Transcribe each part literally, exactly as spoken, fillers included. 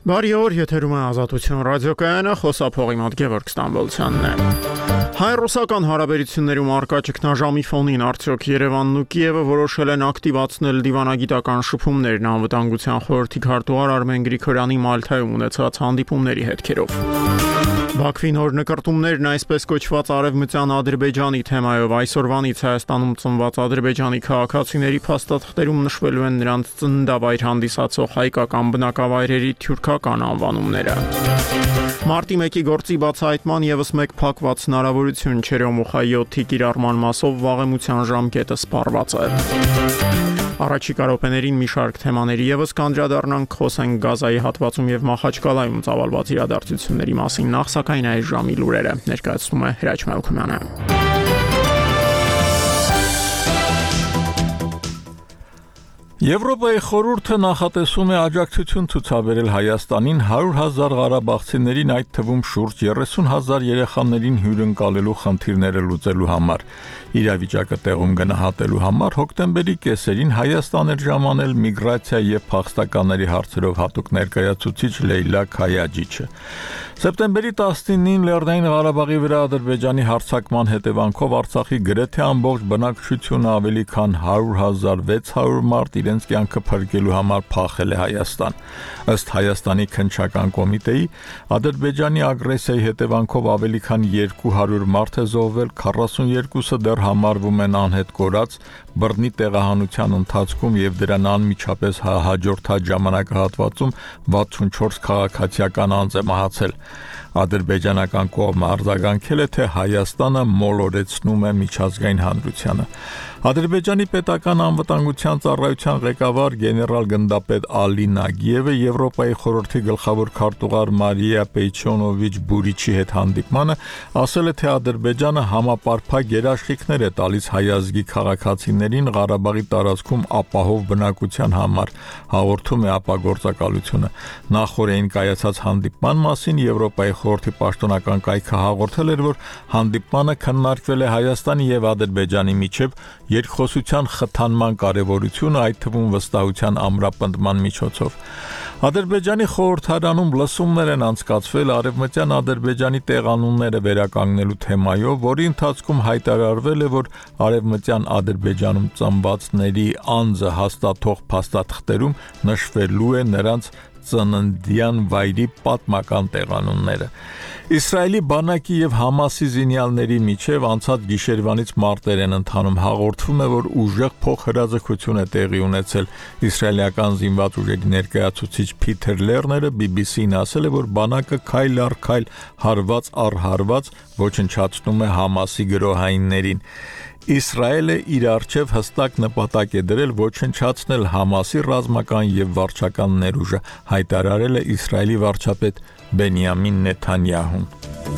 Բարի օր, եթերում է Ազատություն ռադիոկայանը, խոսափողի մոտ Գևորգ Ստամբոլցյանն է։ Հայ-ռուսական հարաբերություններում առկա ճգնաժամի ֆոնին արդյոք Երևանն ու Կիևը որոշել են ակտիվացնել դիվանագիտական շփումներն անվտանգության խորհրդի քարտուղար Արմեն Գրիգորյանի Մալթայում ունեցած հանդիպումների հետքերով։ Բաքվի նոր նկարտումներն այսպես կոչված արևմտյան Ադրբեջանի թեմայով այսօրվանից Հայաստանում ծնված ադրբեջանի քաղաքացիների փաստաթղթերում նշվելու են նրանց ծննդավայր հանդիսացող հայկական բնակավայրերի թյուրքական անվանումները։ Մարտի մեկի գործի բացահայտման ևս մեկ փակված հնարավորություն Չերոմուխա յոթի կիրառման մասով վաղեմության ժամկետը սպառված է։ Առաջիկա րոպեներին մի շարք թեմաների ևս կանդրադառնանք, խոսենք Գազայի հատվածում եւ Մախաչկալայում ծավալված իրադարձությունների մասին, նախ սակայն այս ժամի լուրերը ներկայացնում է Հրաչ Մելքումյանը։ Եվրոպայի խորհուրդը նախատեսում է աջակցություն ցուցաբերել Հայաստանին հարյուր հազար ղարաբաղցիներին, այդ թվում շուրջ երեսուն հազար երեխաներին հյուրընկալելու խնդիրները լուծելու համար։ Իրավիճակը տեղում գնահատելու համար հոկտեմբերի կեսերին Հայաստան էր ժամանել միգրացիա եւ փախստականների հարցերով հատուկ ներկայացուցիչ Լեյլա Քայաջիչը։ Սեպտեմբերի տասնինին Լեռնային Ղարաբաղի վրա Ադրբեջանի հարձակման հետևանքով Արցախի գրեթե ամբողջ բնակչությունը ավելի քան հարյուր հազար վեց հարյուր մարդ իրենց կյանքը փրկելու համար փախել է Հայաստան։ Ըստ Հայաստանի քննչական կոմիտեի, Ադրբեջանի ագրեսիայի հետևանքով ավելի քան երկու հարյուր մարդ է զոհվել, քառասունյոթը դեռ համարվում են անհետ կորած, բռնի տեղահանության ընթացքում եւ դրան անմիջապես հաջորդած ժամանակահատվածում վաթսունչորս քաղաքացիական անձ է մահացել։ Ադրբեջանական կողմը արձագանքել է, թե Հայաստանը մոլորեցնում է միջազգային հանրությանը։ Ադրբեջանի պետական անվտանգության ծառայության ղեկավար գեներալ գնդապետ Ալի Նագիևը Եվրոպայի խորհրդի գլխավոր քարտուղար Մարիա Պեյչոնովիչ Բուրիչի հետ հանդիպմանը ասել է, թե Ադրբեջանը համապարփակ երաշխիքներ է տալիս հայազգի քաղաքացիներին Ղարաբաղի տարածքում ապահով բնակության համար, հաղորդում է ապագործակալությունը։ Նախորդին կայացած հանդիպման մասին Եվրոպայի խորհրդի պաշտոնական կայքը հաղորդել էր, որ հանդիպմանը քննարկվել է Հայաստանի եւ Ադրբեջանի միջև երկխոսության խթանման կարևորությունը, այդ թվում վստահության ամրապնդման միջոցով։ Ադրբեջանի խորհրդարանում լսումներ են անցկացվել Արևմտյան Ադրբեջանի տեղանունները վերականգնելու թեմայով, որի ընթացքում հայտարարվել է, որ Արևմտյան Ադրբեջանում ծնվածների անձը հաստատող փաստաթղթերում նշվելու է նրանց ծննդյան վայրի պատմական տեղանունները։ Իսրայելի բանակի եւ Համասի զինյալների միջև անցած գիշերվանից մարտեր են ընթանում, հաղորդվում է, որ ուժեղ փոխհրաձգություն է տեղի ունեցել։ Իսրայելական զինված ուժերի ներկայացուցիչ Փիթեր Լերները բի բի սի-ին ասել է, որ բանակը քայլ առ քայլ, հարված առ հարված ոչնչացնում է Համասի գրոհայիններին։ Իսրայելը իր առջև հստակ նպատակ է դրել ոչնչացնել Համասի ռազմական եւ վարչական ներուժը, հայտարարել է Իսրայելի վարչապետ Բենյամին Նեթանյահուն։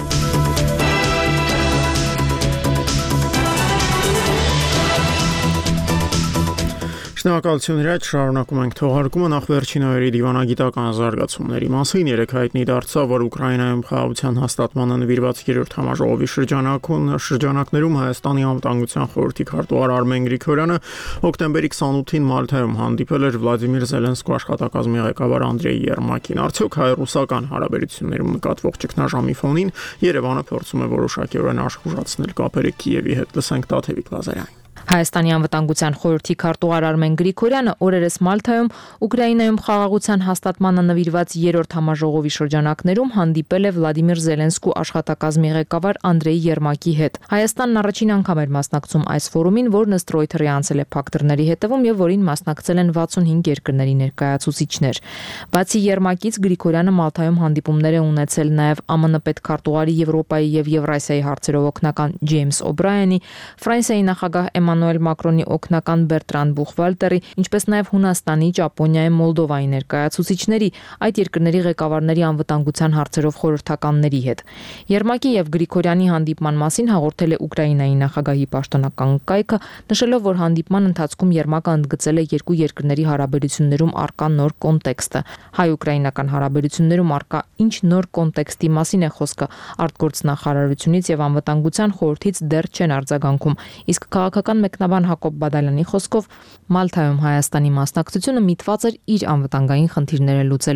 Շնորհակալություն Հրաչ, շարունակում ենք թողարկումը, նախ վերջին օրերի դիվանագիտական զարգացումների մասին։ Երեկ հայտնի դարձավ, որ Ուկրաինայում խաղաղության հաստատմանը նվիրված երրորդ համաժողովի շրջանակում շրջանակներում Հայաստանի անվտանգության խորհրդի քարտուղար Արմեն Գրիգորյանը հոկտեմբերի քսանութին Մալթայում հանդիպել էր Վլադիմիր Զելենսկու աշխատակազմի ղեկավար Անդրեյ Երմակին։ Արդյոք հայ-ռուսական հարաբերություններում նկատվող ճգնաժամի ֆոնին Երևանը փորձում է որոշակիորեն աշխուժացնել կապերը Կիևի հետ, լսենք Տաթևիկ Լազարյանին։ Հայաստանի անվտանգության խորհրդի քարտուղար Արմեն Գրիգորյանը օրերս Մալթայում Ուկրաինայում խաղաղության հաստատմանը նվիրված երրորդ համաժողովի շրջանակներում հանդիպել է Վլադիմիր Զելենսկու աշխատակազմի ղեկավար Անդրեյ Երմակի հետ։ Հայաստանն առաջին անգամ էր մասնակցում այս ֆորումին, որն ըստ Reuters-ի անցել է փակ դռների հետևում եւ որին մասնակցել են վաթսունհինգ երկրների ներկայացուցիչներ։ Բացի Երմակից Գրիգորյանը Մալթայում հանդիպումներ է ունեցել նաեւ ԱՄՆ պետքարտուղարի Եվրոպայի եւ Եվրասիայի հարցերով օգնական Ջեյմս Օբրայանի, Ֆրանսիայի նախագահ Էմանուել Մակրոնի օգնական Բերտրան Բուխվալտերի, ինչպես նաև Հունաստանի, Ճապոնիայի, Մոլդովայի ներկայացուցիչների, այդ երկրների ղեկավարների անվտանգության հարցերով խորհրդականների հետ։ Երմակի եւ Գրիգորյանի հանդիպման մասին հաղորդել է Ուկրաինայի նախագահի պաշտոնական կայքը, նշելով, որ հանդիպման ընթացքում Երմակը ընդգծել է երկու երկրների հարաբերություններում առկա նոր կոնտեքստը։ Հայ-ուկրաինական հարաբերություններում առկա ինչ նոր կոնտեքստի մասին է խոսքը, արտգործնախարարությունից եւ անվտանգության խորհրդից դեռ չեն արձագանքում, իսկ քաղաքական մեկնաբան Հակոբ Բադալյանի խոսքով Մալթայում Հայաստանի մասնակցությունը միտված էր իր անվտանգային խնդիրները լուծելուն։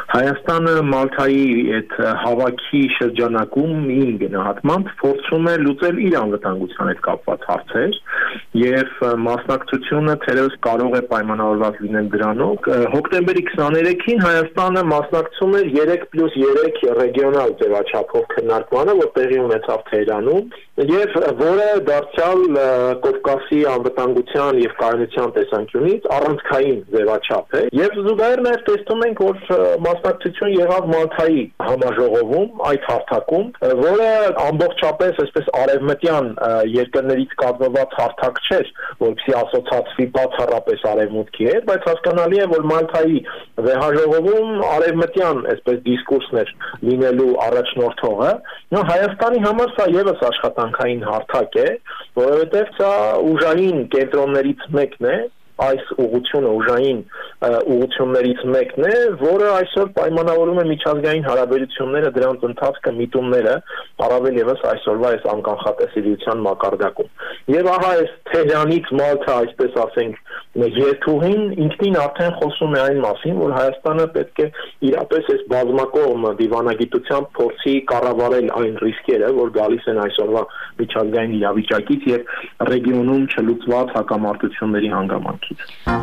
Հայաստանը Մալթայի այդ հավաքի շրջանակում իմ գնահատմամբ փորձում է լուծել իր անվտանգության հետ կապված հարցեր եւ մասնակցությունը թերևս կարող է պայմանավորված լինել դրանով։ Հոկտեմբերի քսաներեքին Հայաստանը մասնակցում էր երեք պլյուս երեք ռեգիոնալ ձևաչափով քննարկմանը, որ տեղի ունեցավ Թեհրանում, եւ որը դարձյալ Կովկասի անվտանգության եւ կայունության տեսանկյունից առանցքային ձևաչափ է եւ զուգահեռ նաեւ տեսնում ենք, որ մասնակցություն եղավ Մալթայի համաժողովում այդ հարթակում, որը ամբողջապես այսպես արևմտյան երկրներից կազմված հարթակ չէր, որպեսզի ասոցացվի բացառապես արևմուտքի հետ, բայց հասկանալի է, որ Մալթայի վեհաժողովում արևմտյան այսպես դիսկուրսն էր լինելու առաջնորդողը։ Հայաստանի համար սա եւս աշխատանքային հարթակ է, որովհետեւ սա ուժային կենտրոններից մեկն է, այս ուղղությունը ուժային ուղղություններից մեկն է, որը այսօր պայմանավորում է միջազգային հարաբերությունները, դրանց ընթացքը, միտումները, առավել եւս այսօրվա այս անկանխատեսելիության մակարդակում։ Եվ ահա այս Թեհրանից Մալթա, այսպես ասենք, երթուղին ինքնին արդեն խոսում է այն մասին, որ Հայաստանը պետք է իրապես այս բազմակողմ դիվանագիտությամբ փորձի կառավարել այն ռիսկերը, որ գալիս են այսօրվա միջազգային իրավիճակից եւ ռեգիոնում չլուծված հակամարտությունների հանգամանքից։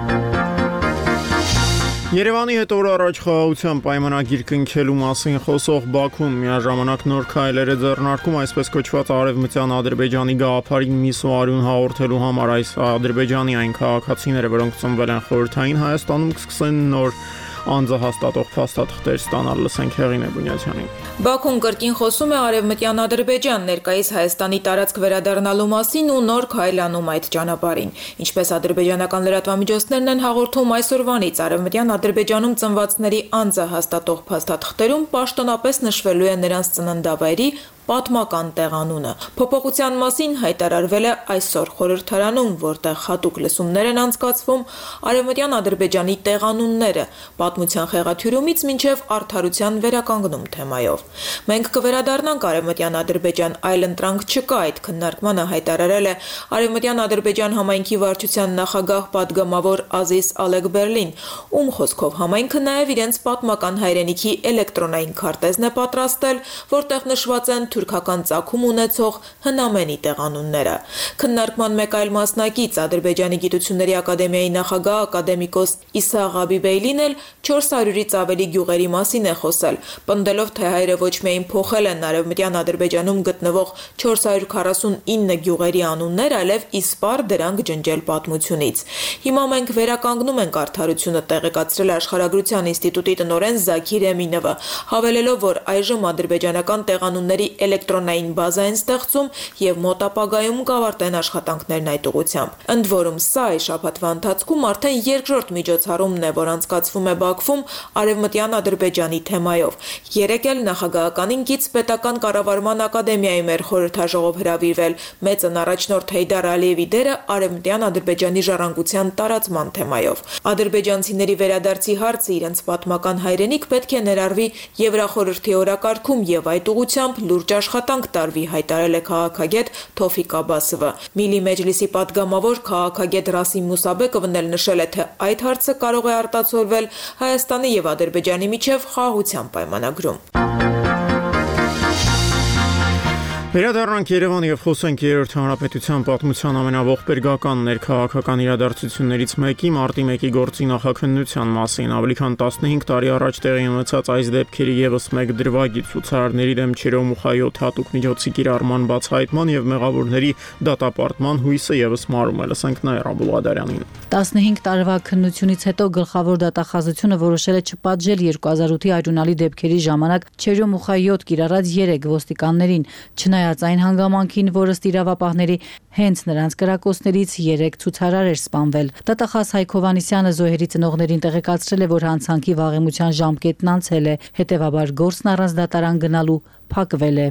Երևանի հետ օր առաջ խաղաղության պայմանագիր կնքելու մասին խոսող Բաքուն միաժամանակ նոր քայլեր է ձեռնարկում, այսպես կոչված արևմտյան Ադրբեջանի գաղափարին միս ու արյուն հաղորդելու համար։ Այս Ադրբեջանի այն քաղաքացիները, որոնք ծնվել են խորհրդային Հայաստանում, կսկսեն նոր անձահաստատող փաստաթղթեր ստանալ, լսենք Հեղինե Բունյացյանին։ Բաքուն կրկին խոսում է արևմտյան Ադրբեջան ներկայիս Հայաստանի տարածք վերադառնալու մասին ու նոր քայլ անում այդ ճանապարհին։ Ինչպես ադրբեջանական լրատվամիջոցներն են հաղորդում, այսօրվանից արևմտյան Ադրբեջանում ծնվածների անձահաստատող փաստաթղթերում պաշտոնապես նշվելու է նրանց ծննդավայրի պատմական տեղանունը։ Փոփոխության մասին հայտարարվել է այսօր խորհրդարանում, որտեղ հատուկ լսումներ են անցկացվում արևմտյան Ադրբեջանի տեղանունները, պատմության խեղաթյուրումից մինչև արդարության վերականգնում թեմայով։ Մենք կվերադառնանք արևմտյան Ադրբեջան, այլ ընտրանք չկա, այդ քննարկմանը հայտարարել է արևմտյան Ադրբեջան համայնքի վարչության նախագահ պատգամավոր Ազիզ Ալեգբերլին, ում խոսքով համայնքը նաև իրենց պատմական հայրենիքի էլեկտրոնային քարտեզն է պատրաստել, որտեղ նշված են թուրքական ծագում ունեցող հնամենի տեղանունները։ Քննարկման մեկ այլ մասնակից Ադրբեջանի գիտությունների ակադեմիայի նախագահ ակադեմիկոս Իսա Ղաբիբեյլին էլ չորս հարյուրից ավելի գյուղերի մասին է խոսել, պնդելով, թե հայերը ոչ միայն փոխել են արևմտյան Ադրբեջանում գտնվող չորս հարյուր քառասունինը գյուղերի անուններ, այլև իսպառ դրանք ջնջել պատմությունից։ Հիմա մենք վերականգնում ենք արդարությունը, տեղեկացրել Աշխարհագրության ինստիտուտի տնօրեն Զաքիր Էմինովը, հավելելով, որ այժմ ադրբեջանական տեղանունների էլեկտրոնային բազա են ստեղծում եւ մոտ ապագայում կավարտեն աշխատանքներն այդ ուղղությամբ։ Ընդ որում, սա այս շաբաթվա ընթացքում արդեն երկրորդ միջոցառումն է, որ անցկացվում է Բաքվում արևմտյան Ադրբեջանի թեմայով։ Երեկ էլ նախագահականին գից պետական կառավարման ակադեմիայում էր խորհրդաժողով հրավիրվել մեծն առաջնորդ Հեյդար Ալիևի դերը արևմտյան Ադրբեջանի ժառանգության տարածման թեմայով։ Ադրբեջանցիների վերադարձի հարցը իրենց պատմական հայրենիք պետք է ներառվի Եվրախորհրդի օրակարգում եւ այդ ուղղությամբ լուրջ աշխատանք տարվի, հայտարարել է քաղաքագետ Թոֆիկ Աբասովը։ Միլի Մեջլիսի պատգամավոր քաղաքագետ Ռասիմ Մուսաբեկովն էլ նշել է, թե այդ հարցը կարող է արտացոլվել Հայաստանի եւ Ադրբեջանի միջև խաղաղության պայմանագրում։ Վերադառնանք Երևան եւ խոսենք Երրորդ հանրապետության պատմության ամենաողբերգական ներքաղաքական իրադարձություններից մեկի մարտի մեկի գործի նախաքննության մասին։ Ավելի քան տասնհինգ տարի առաջ տեղի ունեցած այս դեպքերի եւս մեկ դրվագի ցուցարարների դեմ Չերոմուխայոթ հատուկ միջոցի կիրառման բացահայտման եւ մեղավորների դատապարտման հույսը եւս մարում է։ Լսենք Նաիրա Բուլղադարյանին։ տասնհինգ տարվա քննությունից հետո գլխավոր դատախազությունը որոշել է չպատժել երկու հազար ութի արյունալի դեպքերի ժամանակ Չերոմուխայոթ կիրառած երեք ոստիկաններին, չնայած այն հանգամանքին, որ ըստ իրավապահների հենց նրանց կրակոցներից երեք ցուցարար էր սպանվել։ Դատախազ Հայկ Հովհաննիսյանը զոհերի ծնողներին տեղեկացրել է, որ հանցանքի վաղեմության ժամկետն անցել է, հետևաբար գործն առանց դատարան գնալու փակվել է։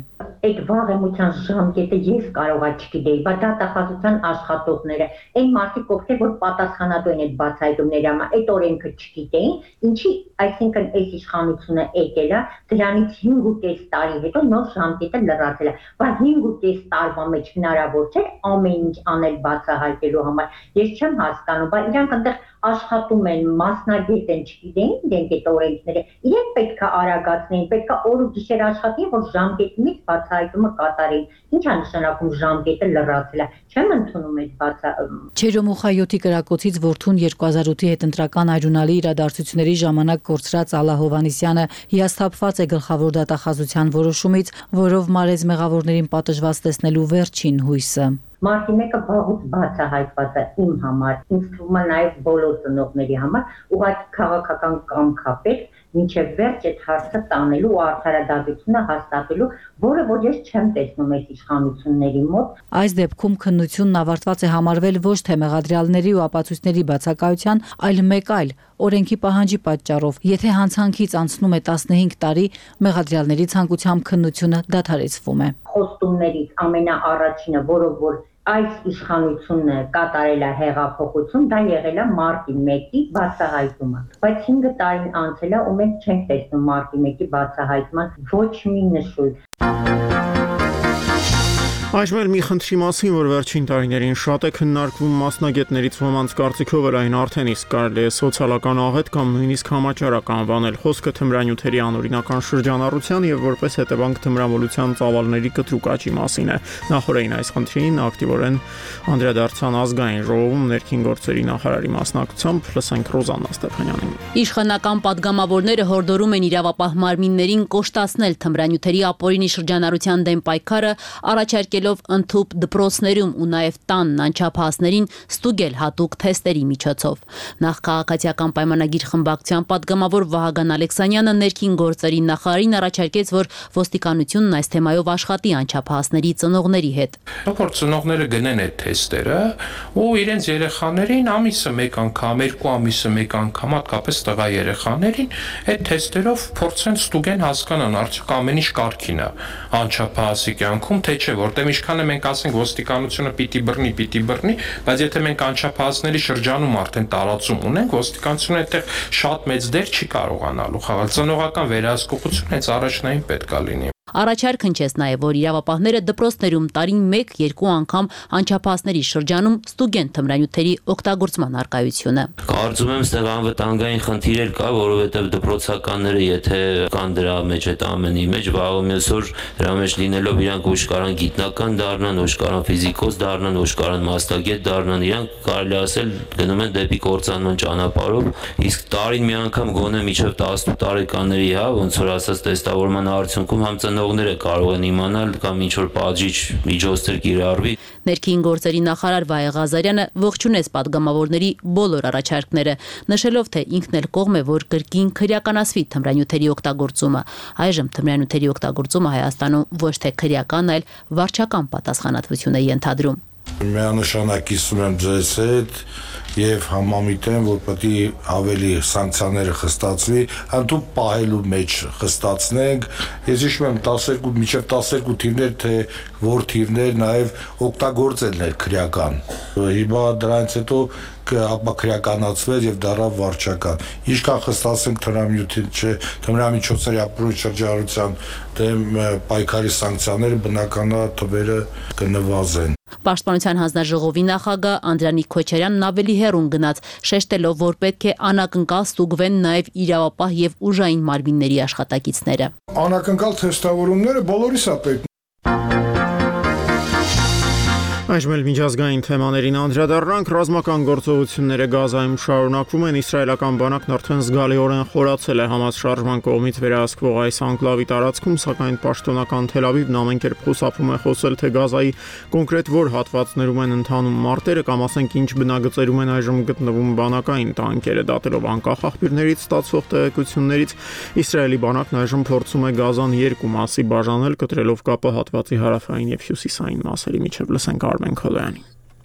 այդ վաղեմության ժամկետը ես կարողա չգիտեի, բայց դատախազության աշխատողները, այն մարդիկ, ովքեր որ պատասխանատու են այդ բացահայտումների համար, այդ օրենքը չգիտեին, ինչի, այսինքն այս իշխանությունը եկել է, դրանից հինգ ու կես տարի հետո նոր ժամկետը լրացել է, բայց հինգ ու կես տարվա մեջ հնարավոր չէ ամեն ինչ անել բացահայտելու համար, ես չեմ հասկանում, բայց իրանք այնտեղ աշխատում են, մասնագետ են, չգիտեին իրենք այդ օրենքները, իրենք պետք է արագացնեին, պետք է օր ու գիշեր աշխատեին, որ ժամկետից բացահայտումը կատարեին, ինչ է նշանակում ժամկետը լրացել է, չեմ ընդունում այդ բացա։ Չերոմուխայոթի կրակոցից որդուն երկու հազար ութի հետընտրական այրունալի իրադարձությունների ժամանակ կորցրած Ալլա Հովհաննիսյանը հիասթափված է գլխավոր դատախազության որոշումից, որով մարեց մեղավորներին պատժված տեսնելու վերջին հույսը։ Մարտի մեկը վաղուց բացահայտված է իմ համար, ինձ թվում է նաև բոլոր ծնողների համար, ուղղակի քաղաքական կամք է պետք, մինչև վերջ այդ հարցը տանելու ու արդարադատությունը հաստատելու, որը որ ես չեմ տեսնում այս իշխանությունների մոտ։ Այս դեպքում քննությունն ավարտված է համարվել ոչ թե մեղադրյալների ու ապացույցների բացակայության, այլ մեկ այլ օրենքի պահանջի պատճառով։ Եթե հանցանքից անցնում է տասնհինգ տարի, մեղադրյալների ցանկությամբ քննությունը դադարեցվում է։ Խոստումներից ամենաառաջինը, որով որ այս իշխանությունը կատարել է հեղափոխություն, դա եղել է մարտի մեկի բացահայտումը, բայց հինգ տարին անցել է ու մենք չենք տեսնում մարտի մեկի բացահայտման ոչ մի նշույլ։ Այժմ էլ մի խնդրի մասին, որ վերջին տարիներին շատ է քննարկվում մասնագետներից ոմանց կարծիքով էլ այն արդեն իսկ կարելի է սոցիալական աղետ կամ նույնիսկ համաճարակ անվանել, խոսքը թմրանյութերի անօրինական շրջանառության եւ որպես հետևանք թմրամոլության ծավալների կտրուկ աճի մասին է։ Նախորդին այս խնդրին ակտիվորեն անդրադարձան ազգային ժողովում ներքին գործերի նախարարի մասնակցությամբ, լսենք Ռոզաննա Ստեփանյանին։ Իշխանական падգամավորները հորդորում են իրավապահ մարմիններին կոշտացնել թմրանյութերի ապօրինի շրջանառության դեմ պայքարը, առաջարկել ընդհուպ դպրոցներում ու նաև տանն անչափահասներին ստուգել հատուկ թեստերի միջոցով։ Նախ քաղաքացիական պայմանագիր խմբակցության падգամավոր Վահագն Ալեքսանյանը ներքին գործերի նախարարին առաջարկեց, որ ոստիկանությունն այս թեմայով աշխատի անչափահասների ծնողների հետ։ Որ ծնողները գնեն այդ թեստերը ու իրենց երեխաներին ամիսը մեկ անգամ, երկու ամիսը մեկ անգամ, հատկապես տղա երեխաներին այդ թեստերով փորձեն ստուգեն, հասկանան արդյոք ամեն ինչ կարգին է անչափահասի կյանքում, թե չէ, որտեղ ինչքան է մենք ասենք ոստիկանությունը պիտի բռնի, պիտի բռնի, բայց եթե մենք անչափահասների շրջանում արդեն տարածում ունենք, ոստիկանությունը այդտեղ շատ մեծ դեր չի կարողանալու խաղալ։ Ծնողական վերահսկողություն հենց առաջնային պետք է լինի։ Առաջարկ հնչեց նաև, որ իրավապահները դպրոցներում տարին մեկ-երկու անգամ անչափահասների շրջանում ստուգեն թմրանյութերի օգտագործման առկայությունը։ Կարծում եմ, ստեղ անվտանգային խնդիրեր կա, որովհետև դպրոցականները, եթե կան դրա մեջ այդ ամենի մեջ, վաղը մյուս օր դրա մեջ լինելով իրանք ոչ կարան գիտնական դառնան, ոչ կարան ֆիզիկոս դառնան, ոչ կարան մասնագետ դառնան, իրանք կարելի ասել գնում են դեպի կործանման ճանապարհով, իսկ տարին մի անգամ գոնե միջև տասնութ տարեկանների, հա, ոնց որ ասած տեստավորման արդյունքում համ ծնողները կարող են իմանալ կամ ինչ որ պատժիչ միջոցներ կիրառվի։ Ներքին գործերի նախարար Վայե Ղազարյանը ողջունեց падգամավորների բոլոր առաջարկները, նշելով, թե ինքն էլ կողմ է, որ կրկին քրեականացվի թմրանյութերի օգտագործումը։ Այժմ թմրանյութերի օգտագործումը Հայաստանում ոչ թե քրեական, այլ վարչական պատասխանատվություն է ենթադրում։ Միանշանակ կիսում եմ ձեզ հետ եւ համամիտ եմ, որ պետք է ավելի սանկցիաները խստացվի, հանդուp պահելու մեջ խստացնենք։ Ես հիշում եմ տասներկու մինչև տասներկու թիվներ, թե որ թիվներ նաեւ օգտագործելն էր քրեական։ Հիմա դրանից հետո ապա քրեականացվեց եւ դառավ վարչական։ Ինչքան խստացենք թմրամիջոցի, չէ, թմրամիջոցների ապօրինի շրջանառության դեմ պայքարի սանկցիաները բնականա թվերը կնվազեն։ Պաշտպանության հանձնաժողովի նախագահ Անդրանիկ Քոչարյանն ավելի հեռուն գնաց, շեշտելով, որ պետք է անակնկալ ստուգվեն նաև իրավապահ եւ ուժային մարմինների աշխատակիցները։ Անակնկալ թեստավորումները բոլորիս է պետք։ Այժմ էլ միջազգային թեմաներին անդրադառնանք, ռազմական գործողությունները Գազայում շարունակվում են, իսրայելական բանակն արդեն զգալիորեն խորացել է Համաս շարժման կողմից վերահսկվող այս անկլավի տարածքում, սակայն պաշտոնական Թել Ավիվն ամեն կերպ խուսափում է խոսել, թե Գազայի կոնկրետ որ հատվածներում են ընթանում մարտերը կամ ասենք ինչ բնագծերում են այժմ գտնվում բանակային տանկերը, դատելով անկախ աղբյուրներից ստացվող տեղեկություններից, Իսրայելի բանակն այժմ փորձում է Գազան երկու մասի բաժանել, կտրելով կապը հատվածի հարավային եւ հյուսիսային մասերի միջև, լսենք Արմեն Քոլոյանի։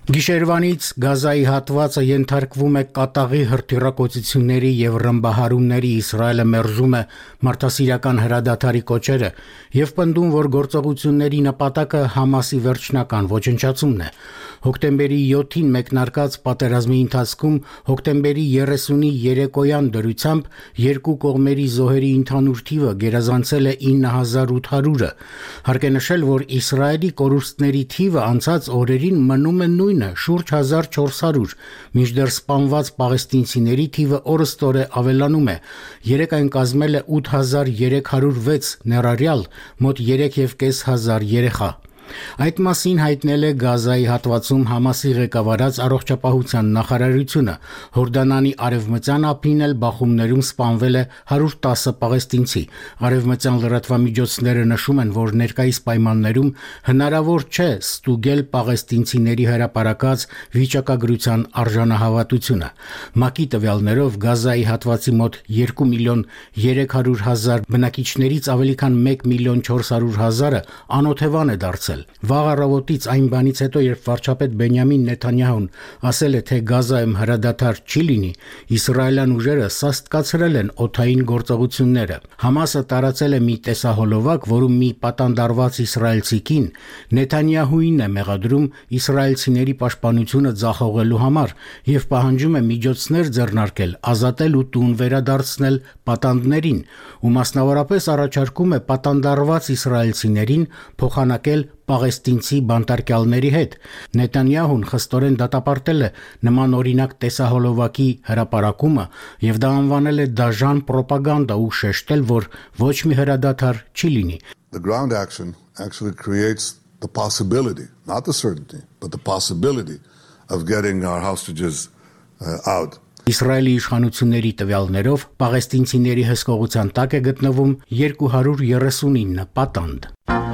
Գիշերվանից Գազայի հատվածը ենթարկվում է կատաղի հրթիռակոծությունների եւ ռմբահարումների Իսրայելը մերժում է մարդասիրական հրադադարի կոչերը եւ պնդում, որ գործողությունների նպատակը Համասի վերջնական ոչնչացումն է։ Հոկտեմբերի յոթին մեկնարկած պատերազմի ընթացքում հոկտեմբերի երեսունի երեկոյան դրությամբ երկու կողմերի զոհերի ընդհանուր թիվը գերազանցել է ինը հազար ութ հարյուրը։ Հարկ է նշել, որ Իսրայելի կորուստների թիվը անցած օրերին մնում է նույնը՝ շուրջ հազար չորս հարյուր, մինչդեռ սպանված պաղեստինցիների թիվը օրըստօր ավելանում է։ Երեկ այն կազմել է ութ հազար երեք հարյուր վեց, ներառյալ մոտ երեք եւ կես հազար երեխա։ Այդ մասին հայտնել է Գազայի հատվածում Համասի ղեկավարած առողջապահության նախարարությունը։ Հորդանանի արևմտյան ափին էլ բախումներում սպանվել է հարյուր տասը պաղեստինցի։ Արևմտյան լրատվամիջոցները նշում են, որ ներկայիս պայմաններում հնարավոր չէ ստուգել պաղեստինցիների հրապարակած վիճակագրության արժանահավատությունը։ ՄԱԿ-ի տվյալներով Գազայի հատվածի մոտ երկու միլիոն երեք հարյուր հազար բնակիչներից ավելի քան մեկ միլիոն չորս հարյուր հազարը անօթևան է դարձել։ Վաղ առավոտից այն բանից հետո, երբ վարչապետ Բենյամին Նեթանյահուն ասել է, թե Գազայում հրադադար չի լինի, իսրայելյան ուժերը սաստկացրել են օդային գործողությունները։ Համասը տարածել է մի տեսահոլովակ, որում մի պատանդարված իսրայելցի կին Նեթանյահուին է մեղադրում իսրայելցիների պաշտպանությունը ձախողելու համար եւ պահանջում է միջոցներ ձեռնարկել, ազատել ու տուն վերադարձնել պատանդներին, ու մասնավորապես առաջարկում է պատանդարված իսրայելցիներին փոխանակել պաղեստինցի բանտարկյալների հետ։ Նեթանյահուն խստորեն դատապարտել է նման օրինակ տեսահոլովակի հրապարակումը եւ դա անվանել է դաժան պրոպագանդա ու շեշտել, որ ոչ մի հրադադար չի լինի։ The ground action actually creates the possibility, not the certainty, but the possibility of getting our hostages uh, out. Իսրայելի իշխանությունների տվյալներով պաղեստինցիների հսկողության տակ է գտնվում երկու հարյուր երեսունինը պատանդ։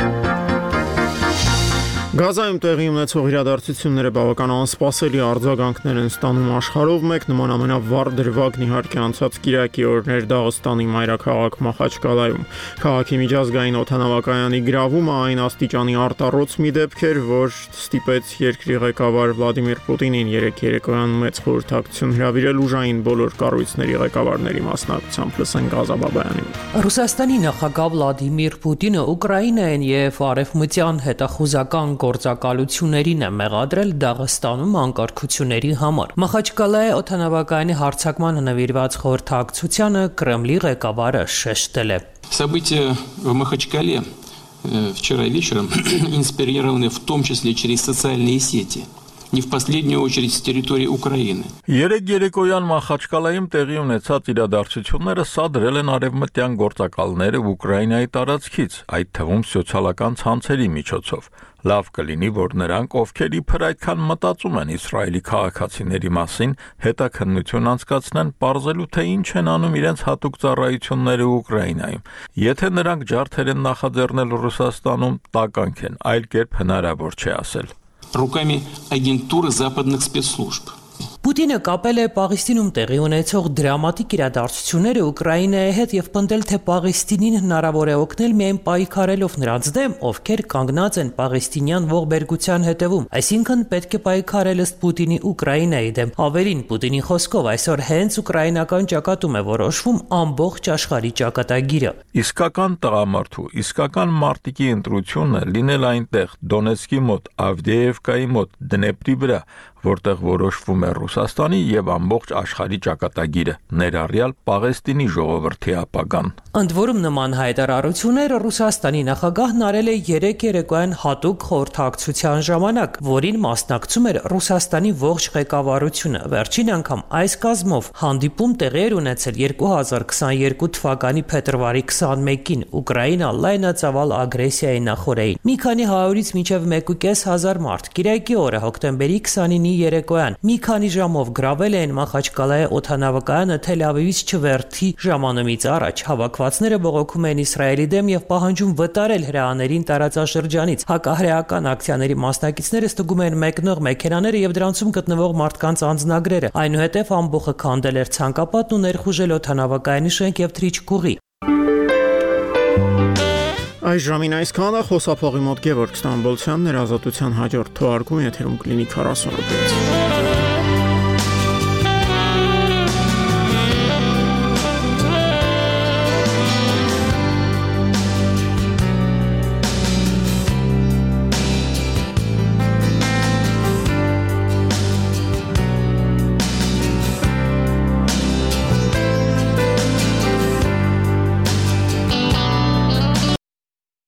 Գազայում տեղի ունեցող իրադարձությունները բավական անսպասելի արձագանքներ են ստանում աշխարհով մեկ, նման ամենավառ դրվագն իհարկե անցած կիրակի օրն էր Դաղստանի մայրաքաղաք Մախաչկալայում։ Քաղաքի միջազգային օդանավակայանի գրավումը այն աստիճանի արտառոց մի դեպք էր, որ ստիպեց երկրի ղեկավար Վլադիմիր Պուտինին երեկ երեկոյան մեծ խորհրդակցություն հրավիրել ուժային բոլոր կառույցների ղեկավարների մասնակցությամբ։ Լսենք Ղազաբաբայանին։ Ռուսաստանի նախագահ Վլադիմիր Պուտինը Ուկրաինային եւ արևմտյան հետախուզական գործակալություններին է մեղադրել Դաղստանում անկարգությունների համար։ Մախաչկալայի օդանավակայանի հարձակմանը նվիրված խորհրդակցությանը Կրեմլի ղեկավարը շեշտել է. События в Махачкале вчера вечером инспирированы в том числе через социальные сети. Не в последнюю очередь с территории Украины. Երեք երեկոյան Մախաչկալայում տեղի ունեցած իրադարձությունները սադրել են արևմտյան գործակալները Ուկրաինայի տարածքից, այդ թվում սոցիալական ցանցերի միջոցով։ Լավ կլինի, որ նրանք, ովքեր իբր այդքան մտածում են Իսրայելի քաղաքացիների մասին, հետաքննություն անցկացնեն, պարզելու թե ինչ են անում իրենց հատուկ ծառայությունները Ուկրաինայում։ Եթե նրանք ջարդեր են նախաձեռնել Ռուսաստանում, տականք են, այլ կերպ հնարավոր չէ ասել։ Руками агентуры западных спецслужб. Պուտինը կապել է Պաղեստինում տեղի ունեցող դրամատիկ իրադարձությունները Ուկրաինայի հետ եւ պնդել, թե Պաղեստինին հնարավոր է օգնել միայն պայքարելով նրանց դեմ, ովքեր կանգնած են պաղեստինյան ողբերգության հետևում, այսինքն պետք է պայքարել ըստ Պուտինի Ուկրաինայի դեմ։ Ավելին, Պուտինի խոսքով այսօր հենց ուկրաինական ճակատում է որոշվում ամբողջ աշխարհի ճակատագիրը։ Իսկական տղամարդու, իսկական մարտիկի ընտրությունը լինել այնտեղ Դոնեցկի մոտ, Ավդեևկայի մոտ, Դնեպրի վրա, որտեղ որոշվում է Ռուսաստանի եւ ամբողջ աշխարհի ճակատագիրը, ներառյալ Պաղեստինի ժողովրդի ապագան։ Ընդ որում նման հայտարարությունները Ռուսաստանի նախագահն արել է երեք երեկոյան հատուկ խորհրդակցության ժամանակ, որին մասնակցում էր Ռուսաստանի ողջ ղեկավարությունը։ Վերջին անգամ այս կազմով հանդիպում տեղի էր ունեցել երկու հազար քսաներկու թվականի փետրվարի քսանմեկին Ուկրաինա լայնածավալ ագրեսիայի նախօրեին։ Մի քանի հարյուրից մինչև մեկ ու կես հազար մարդ կիրակի օրը հոկտեմբերի քսանինի երեկոյան մի քանի ժամով գրավել էին Մախաչկալայի օդանավակայանը Թել Ավիվից չվերթի ժամանումից առաջ։ Հավաքվածները բողոքում են Իսրայելի դեմ եւ պահանջում վտարել հրեաներին տարածաշրջանից։ Հակահրեական ակցիաների մասնակիցները ստուգում են մեկնող մեքենաները եւ դրանցում գտնվող մարդկանց անձնագրերը։ Այնուհետեւ ամբողջը քանդել էր ցանկապատն ու ներխուժել օդանավակայանի շենք եւ թռիչքուղի։ Այս ժամին այսքանը խոսափողի մոտ Գևորգ Ստամբոլցյանն էր ազատության հաջորդ թողարկում եթերում կլինի քառասուն րոպե։